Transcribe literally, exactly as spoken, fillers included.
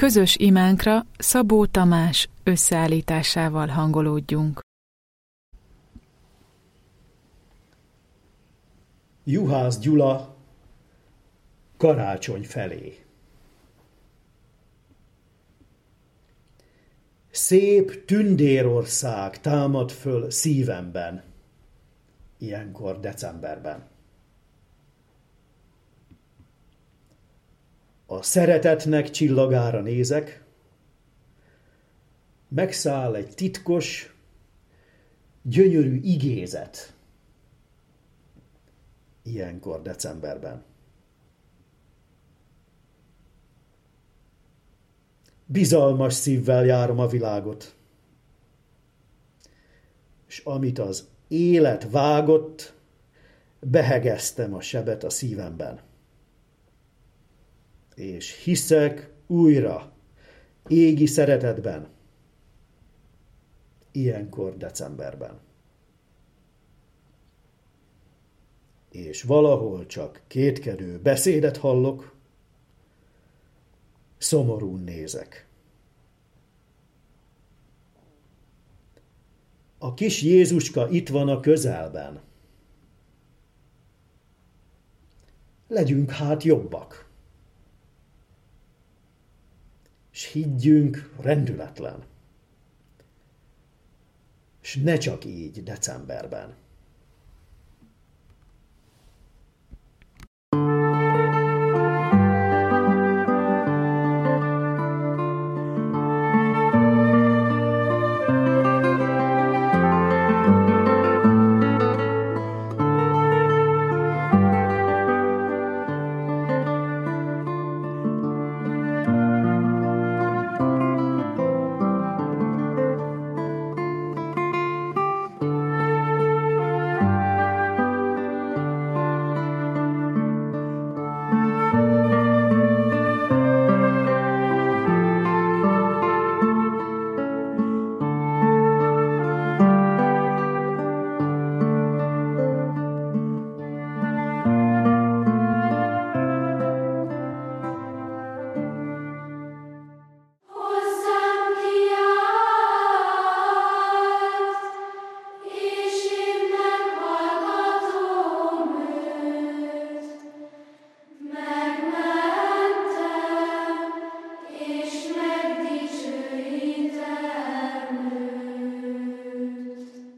közös imánkra Szabó Tamás összeállításával hangolódjunk. Juhász Gyula, karácsony felé. Szép tündérország támad föl szívemben, ilyenkor decemberben. A szeretetnek csillagára nézek, megszáll egy titkos, gyönyörű igézet, ilyenkor decemberben. Bizalmas szívvel járom a világot, s amit az élet vágott, behegeztem a sebet a szívemben. És hiszek újra égi szeretetben, ilyenkor decemberben. És valahol csak kétkedő beszédet hallok, szomorún nézek. A kis Jézuska itt van a közelben. Legyünk hát jobbak. S higgyünk rendületlen. S ne csak így decemberben.